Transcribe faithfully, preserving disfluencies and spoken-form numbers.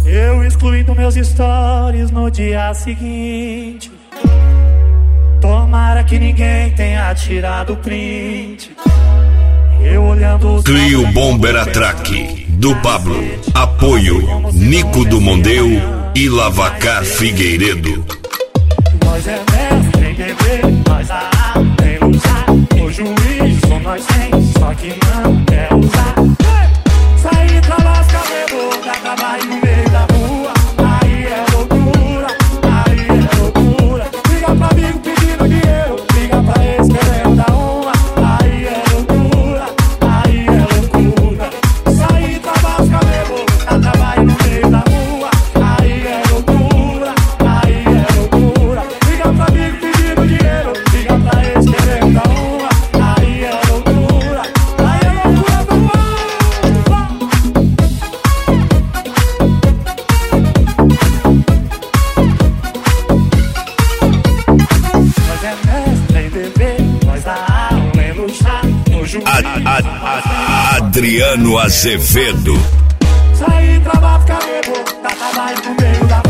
Eu excluí dos meus stories no dia seguinte. Tomara que ninguém tenha tirado o print. Eu olhando os Clio Bomber Atraque do Pablo. Apoio Nico do Mondeu e Lavacar Figueiredo. Nós é mestre em beber, nós a tem usar. O juiz só nós tem, só que não quer usar. Sair pra lascar reboca, acabar no meio da rua. Aí é loucura, aí é loucura. Liga pra amigo pedindo dinheiro, liga pra ex querendo dar uma. Aí é loucura, aí é loucura. Sair pra lascar reboca, acabar no meio da rua. Aí é loucura, aí é loucura. Liga pra amigo pedindo dinheiro, liga pra ex querendo dar uma. Aí é loucura, aí é loucura, papai. Nós é mestre em beber, nós dá aula em luxar. O juiz A- a- a- Adriano Azevedo. sair pra lá, ficar reboca, acabar no meio da